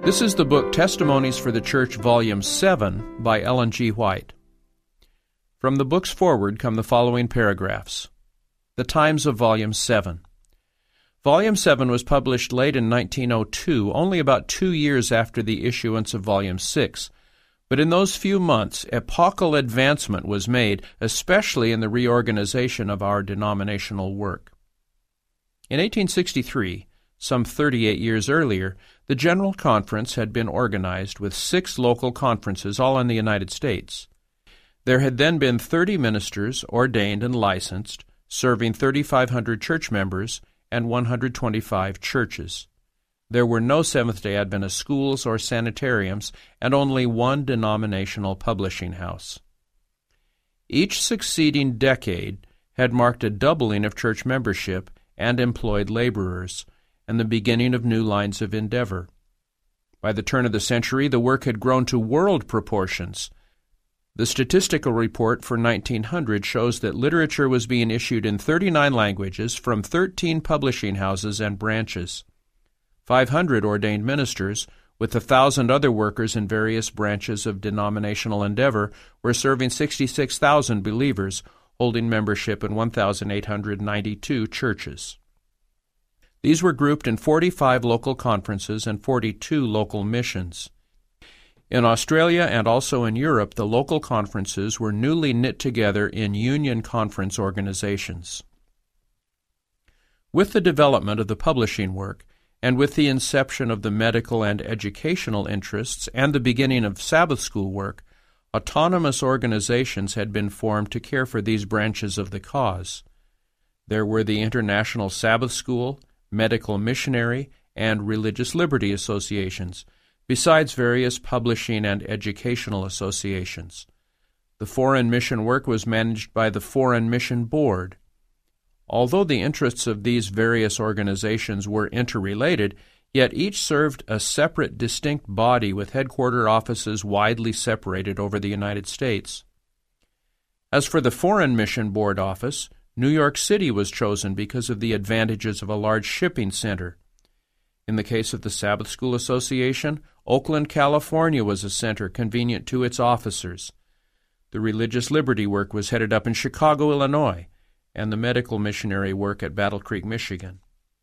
This is the book Testimonies for the Church, Volume 7 by Ellen G. White. From the book's foreword come the following paragraphs. The Times of Volume 7. Volume 7 was published late in 1902, only about 2 years after the issuance of Volume 6. But in those few months, epochal advancement was made, especially in the reorganization of our denominational work. In 1863, some 38 years earlier, the General Conference had been organized with 6 local conferences, all in the United States. There had then been 30 ministers ordained and licensed, serving 3,500 church members and 125 churches. There were no Seventh-day Adventist schools or sanitariums, and only one denominational publishing house. Each succeeding decade had marked a doubling of church membership and employed laborers, and the beginning of new lines of endeavor. By the turn of the century, the work had grown to world proportions. The statistical report for 1900 shows that literature was being issued in 39 languages from 13 publishing houses and branches. 500 ordained ministers, with 1,000 other workers in various branches of denominational endeavor, were serving 66,000 believers, holding membership in 1,892 churches. These were grouped in 45 local conferences and 42 local missions. In Australia and also in Europe, the local conferences were newly knit together in union conference organizations. With the development of the publishing work, and with the inception of the medical and educational interests and the beginning of Sabbath school work, autonomous organizations had been formed to care for these branches of the cause. There were the International Sabbath School, Medical Missionary, and Religious Liberty Associations, besides various publishing and educational associations. The foreign mission work was managed by the Foreign Mission Board. Although the interests of these various organizations were interrelated, yet each served a separate, distinct body with headquarter offices widely separated over the United States. As for the Foreign Mission Board office, New York City was chosen because of the advantages of a large shipping center. In the case of the Sabbath School Association, Oakland, California was a center convenient to its officers. The religious liberty work was headed up in Chicago, Illinois, and the medical missionary work at Battle Creek, Michigan.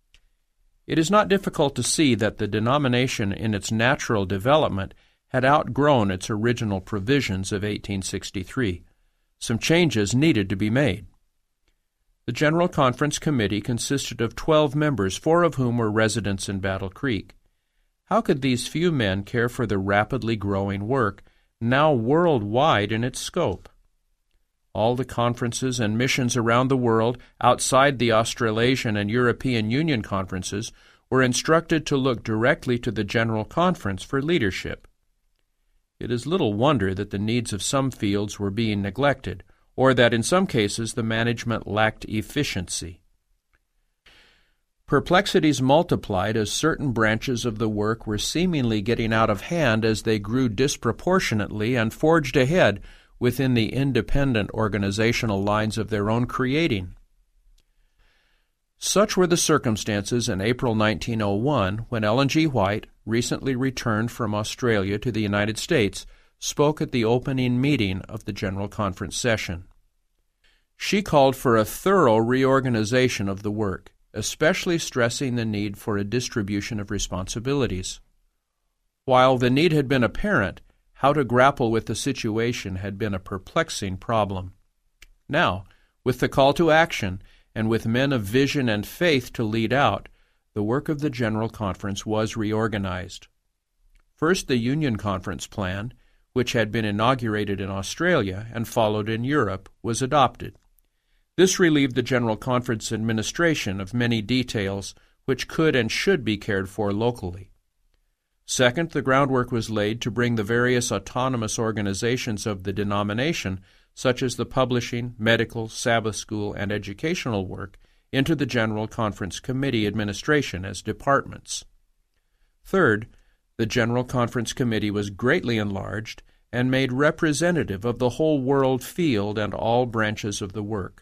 It is not difficult to see that the denomination in its natural development had outgrown its original provisions of 1863. Some changes needed to be made. The General Conference Committee consisted of 12 members, 4 of whom were residents in Battle Creek. How could these few men care for the rapidly growing work, now worldwide in its scope? All the conferences and missions around the world, outside the Australasian and European Union conferences, were instructed to look directly to the General Conference for leadership. It is little wonder that the needs of some fields were being neglected, or that in some cases the management lacked efficiency. Perplexities multiplied as certain branches of the work were seemingly getting out of hand as they grew disproportionately and forged ahead within the independent organizational lines of their own creating. Such were the circumstances in April 1901 when Ellen G. White, recently returned from Australia to the United States, spoke at the opening meeting of the General Conference session. She called for a thorough reorganization of the work, especially stressing the need for a distribution of responsibilities. While the need had been apparent, how to grapple with the situation had been a perplexing problem. Now, with the call to action, and with men of vision and faith to lead out, the work of the General Conference was reorganized. First, the Union Conference Plan, which had been inaugurated in Australia and followed in Europe, was adopted. This relieved the General Conference administration of many details which could and should be cared for locally. Second, the groundwork was laid to bring the various autonomous organizations of the denomination, such as the publishing, medical, Sabbath school, and educational work, into the General Conference Committee administration as departments. Third, the General Conference Committee was greatly enlarged and made representative of the whole world field and all branches of the work.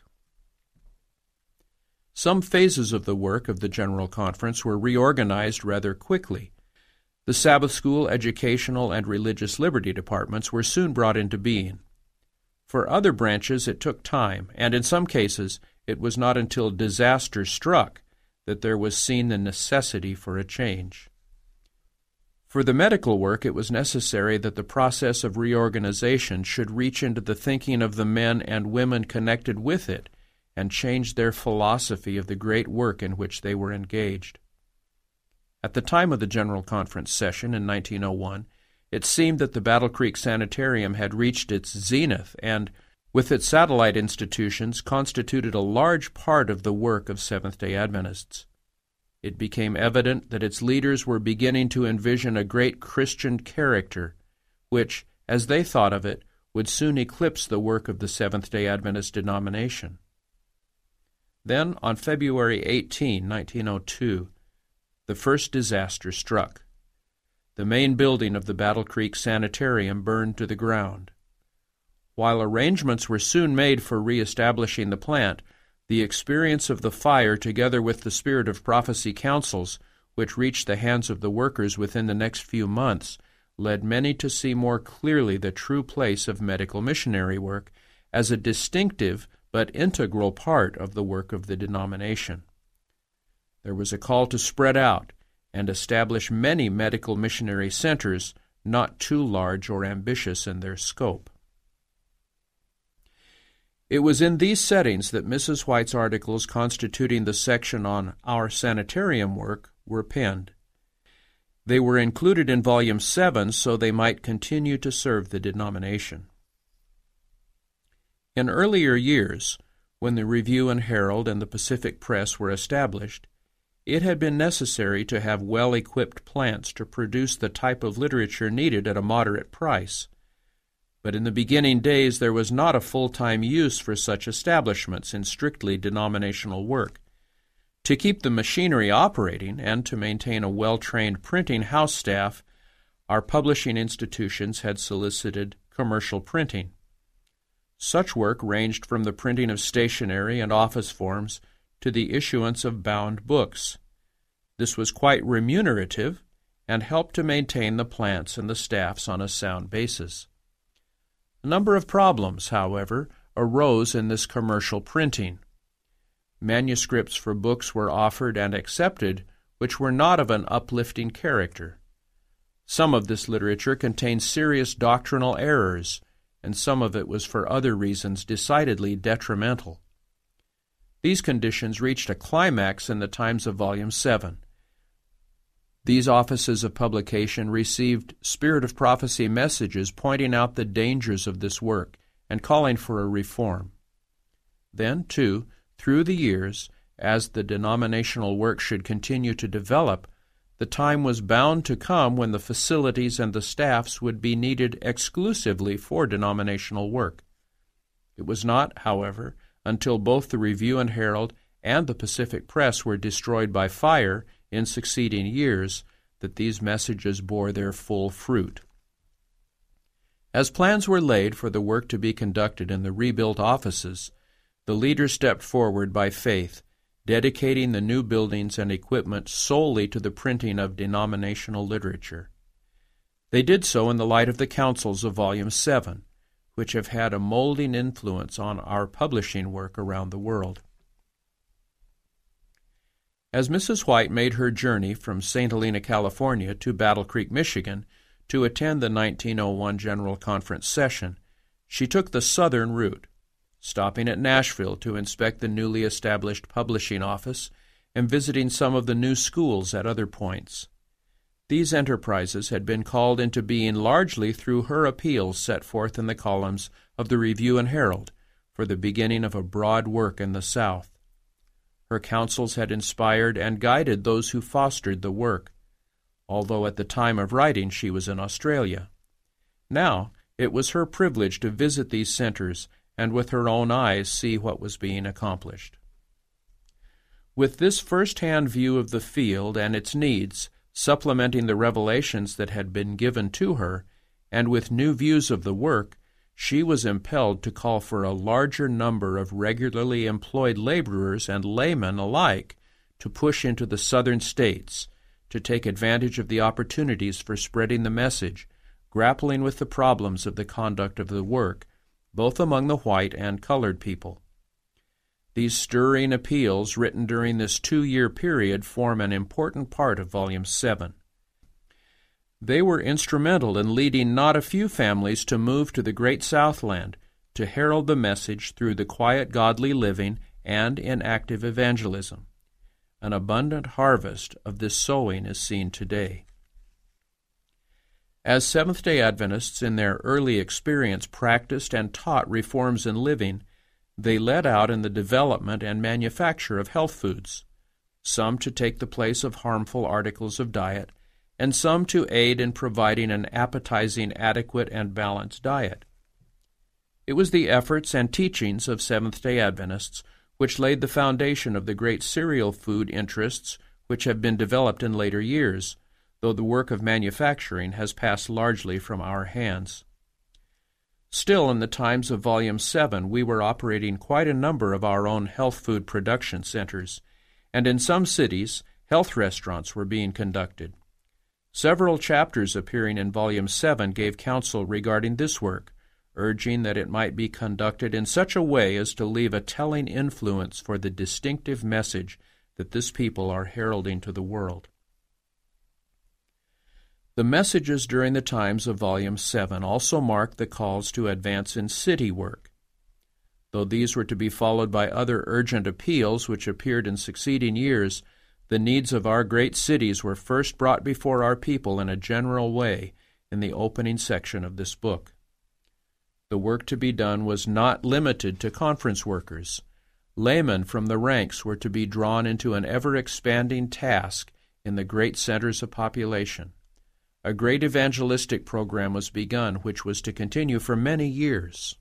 Some phases of the work of the General Conference were reorganized rather quickly. The Sabbath School, Educational, and Religious Liberty departments were soon brought into being. For other branches it took time, and in some cases it was not until disaster struck that there was seen the necessity for a change. For the medical work, it was necessary that the process of reorganization should reach into the thinking of the men and women connected with it and change their philosophy of the great work in which they were engaged. At the time of the General Conference session in 1901, it seemed that the Battle Creek Sanitarium had reached its zenith and, with its satellite institutions, constituted a large part of the work of Seventh-day Adventists. It became evident that its leaders were beginning to envision a great Christian character, which, as they thought of it, would soon eclipse the work of the Seventh-day Adventist denomination. Then, on February 18, 1902, the first disaster struck. The main building of the Battle Creek Sanitarium burned to the ground. While arrangements were soon made for reestablishing the plant, the experience of the fire, together with the Spirit of Prophecy counsels, which reached the hands of the workers within the next few months, led many to see more clearly the true place of medical missionary work as a distinctive but integral part of the work of the denomination. There was a call to spread out and establish many medical missionary centers, not too large or ambitious in their scope. It was in these settings that Mrs. White's articles constituting the section on Our Sanitarium Work were penned. They were included in Volume 7 so they might continue to serve the denomination. In earlier years, when the Review and Herald and the Pacific Press were established, it had been necessary to have well-equipped plants to produce the type of literature needed at a moderate price. But in the beginning days there was not a full-time use for such establishments in strictly denominational work. To keep the machinery operating and to maintain a well-trained printing house staff, our publishing institutions had solicited commercial printing. Such work ranged from the printing of stationery and office forms to the issuance of bound books. This was quite remunerative and helped to maintain the plants and the staffs on a sound basis. A number of problems, however, arose in this commercial printing. Manuscripts for books were offered and accepted which were not of an uplifting character. Some of this literature contained serious doctrinal errors, and some of it was for other reasons decidedly detrimental. These conditions reached a climax in the times of Volume 7. These offices of publication received Spirit of Prophecy messages pointing out the dangers of this work and calling for a reform. Then, too, through the years, as the denominational work should continue to develop, the time was bound to come when the facilities and the staffs would be needed exclusively for denominational work. It was not, however, until both the Review and Herald and the Pacific Press were destroyed by fire in succeeding years that these messages bore their full fruit. As plans were laid for the work to be conducted in the rebuilt offices, the leaders stepped forward by faith, dedicating the new buildings and equipment solely to the printing of denominational literature. They did so in the light of the counsels of Volume 7, which have had a molding influence on our publishing work around the world. As Mrs. White made her journey from St. Helena, California to Battle Creek, Michigan, to attend the 1901 General Conference session, she took the southern route, stopping at Nashville to inspect the newly established publishing office and visiting some of the new schools at other points. These enterprises had been called into being largely through her appeals set forth in the columns of the Review and Herald for the beginning of a broad work in the South. Her counsels had inspired and guided those who fostered the work, although at the time of writing she was in Australia. Now it was her privilege to visit these centers and with her own eyes see what was being accomplished. With this first-hand view of the field and its needs, supplementing the revelations that had been given to her, and with new views of the work, she was impelled to call for a larger number of regularly employed laborers and laymen alike to push into the southern states to take advantage of the opportunities for spreading the message, grappling with the problems of the conduct of the work, both among the white and colored people. These stirring appeals written during this 2-year period form an important part of Volume 7. They were instrumental in leading not a few families to move to the Great Southland to herald the message through the quiet godly living and in active evangelism. An abundant harvest of this sowing is seen today. As Seventh-day Adventists in their early experience practiced and taught reforms in living, they led out in the development and manufacture of health foods, some to take the place of harmful articles of diet, and some to aid in providing an appetizing, adequate, and balanced diet. It was the efforts and teachings of Seventh-day Adventists which laid the foundation of the great cereal food interests which have been developed in later years, though the work of manufacturing has passed largely from our hands. Still, in the times of Volume 7, we were operating quite a number of our own health food production centers, and in some cities, health restaurants were being conducted. Several chapters appearing in Volume 7 gave counsel regarding this work, urging that it might be conducted in such a way as to leave a telling influence for the distinctive message that this people are heralding to the world. The messages during the times of Volume 7 also mark the calls to advance in city work. Though these were to be followed by other urgent appeals which appeared in succeeding years, the needs of our great cities were first brought before our people in a general way in the opening section of this book. The work to be done was not limited to conference workers. Laymen from the ranks were to be drawn into an ever-expanding task in the great centers of population. A great evangelistic program was begun, which was to continue for many years.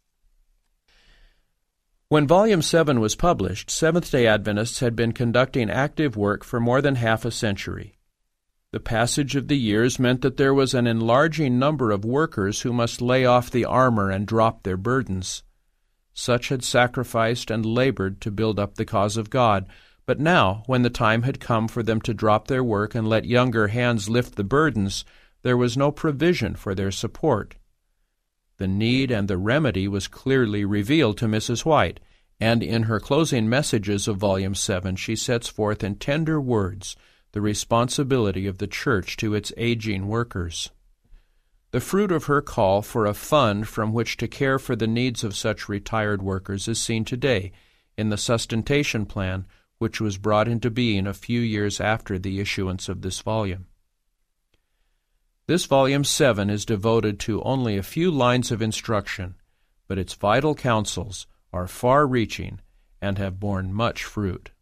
When Volume 7 was published, Seventh-day Adventists had been conducting active work for more than half a century. The passage of the years meant that there was an enlarging number of workers who must lay off the armor and drop their burdens. Such had sacrificed and labored to build up the cause of God, but now, when the time had come for them to drop their work and let younger hands lift the burdens, there was no provision for their support. The need and the remedy was clearly revealed to Mrs. White, and in her closing messages of Volume 7 she sets forth in tender words the responsibility of the church to its aging workers. The fruit of her call for a fund from which to care for the needs of such retired workers is seen today in the sustentation plan which was brought into being a few years after the issuance of this volume. This Volume 7 is devoted to only a few lines of instruction, but its vital counsels are far-reaching and have borne much fruit.